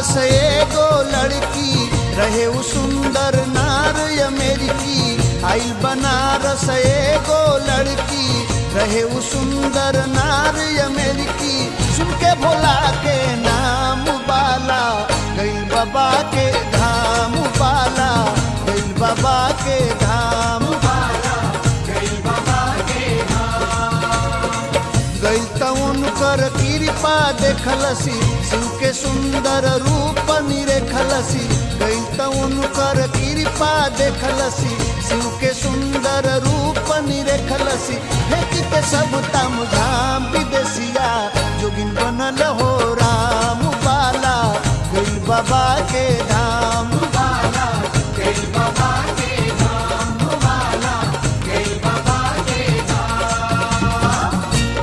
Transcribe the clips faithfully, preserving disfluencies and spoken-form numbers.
बनारस एगो लड़की रहे उ सुंदर नार अमेरिकी। आइल बनारस एगो लड़की रहे उ सुंदर नार अमेरिकी। सुन के भोला के नाम बाला गइल बाबा के धाम बाला गइल बाबा के धाम बाला गइल बाबा के धाम। गइल त उनकर कृपा देखलसी शिव के सुंदर रूप निरेखलसी। गइल त उनकर कृपा देखलसी शिव के सुंदर रूप निरेखलसी। फेंक के सब ताम झाम विदेशिया जोगिन बनल हो राम बाला गइल बाबा के धाम बाला गइल बाबा के धाम बाला गइल बाबा के धाम।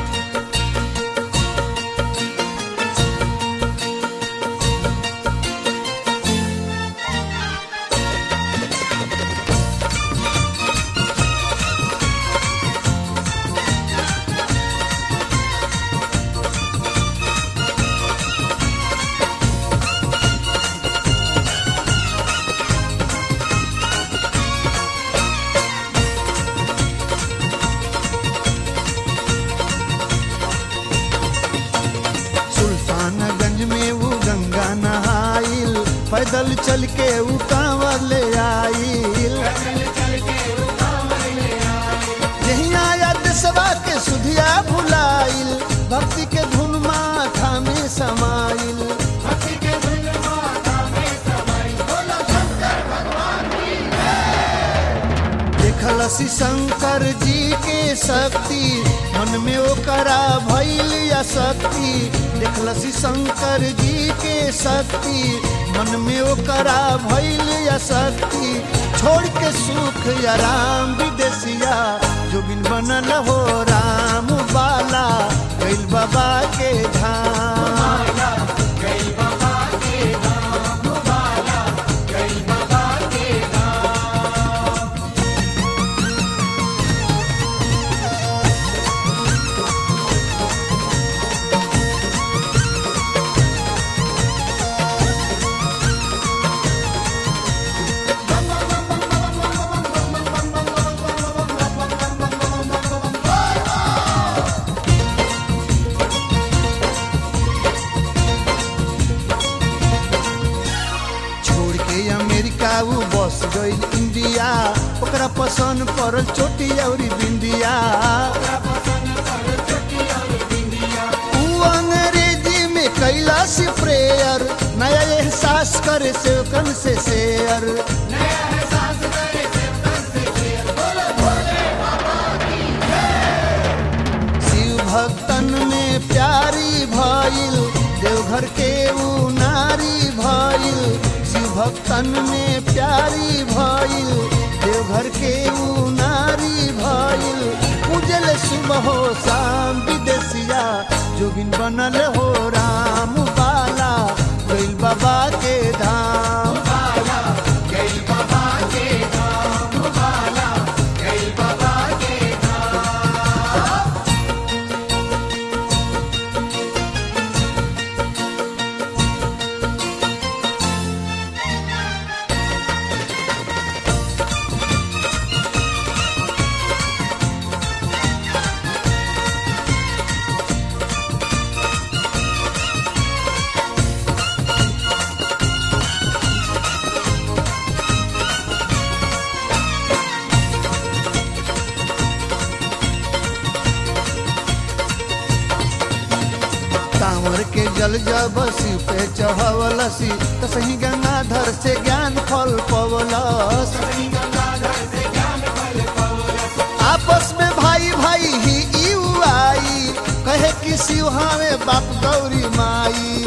सुल्तानगंज में वो गंगा नहाइल पैदल चल के वो कांवर ले आइल। यही आया देशवा के सुधिया भुलाइल भक्ति के धुन माथा में समाइल। देखलसी शंकर जी के शक्ति मन में ओकरा भइल आसक्ति। देखलसी शंकर जी के शक्ति मन में ओकरा भइल आसक्ति। छोड़ के सुख आराम विदेशिया जोगिन बनल हो राम बाला गइल बाबा के धाम गइल बाबा के धाम बाला गइल बाबा के धाम। अमेरिका वो बस गइल इंडिया ओकरा पसंद पड़ल चोटी और बिंदिया। ऊ अंग्रेजी में कैलाश प्रेयर नया एहसास करे सेवकन से शेयर। शिव भक्तन में प्यारी भइल देवघर के ऊ नारी भइल। शिव भक्तन में प्यारी भइल देवघर के ऊ नारी भइल। पूजल सुबह हो शाम विदेशिया जोगिन बनल हो राम बाला गइल बाबा के धाम बाला गइल बाबा के धाम बाला गइल बाबा के धाम। कांवर के जल जब शिव पे चढ़वलसी त सही गंगाधर से ज्ञान फल पवलस। आपस में भाई भाई ही यू आई कहे कि शिव हमें बाप गौरी माई।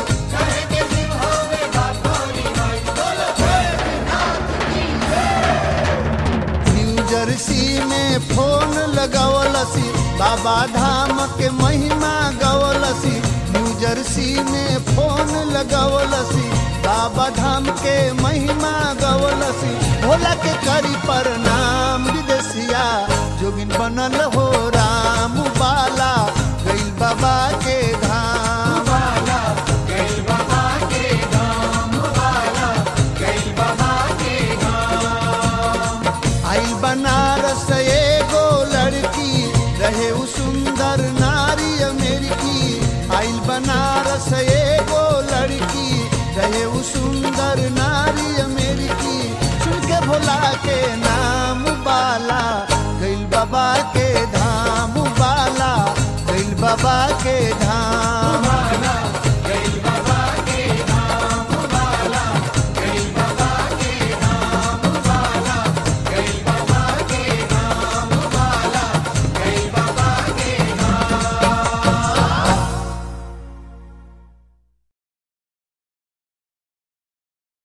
न्यू जर्सी में फोन लगवलसी बाबा धाम के महिमा गवलसी। न्यू जर्सी में फोन लगवलसी बाबा धाम के महिमा गवलसी। भोला के करी प्रणाम विदेशिया जोगिन बनल हो राम बाला गइल बाबा के धाम बाला गइल बाबा के धाम भोला के नाम बाला गइल बाबा के धाम बाला गइल बाबा के धाम।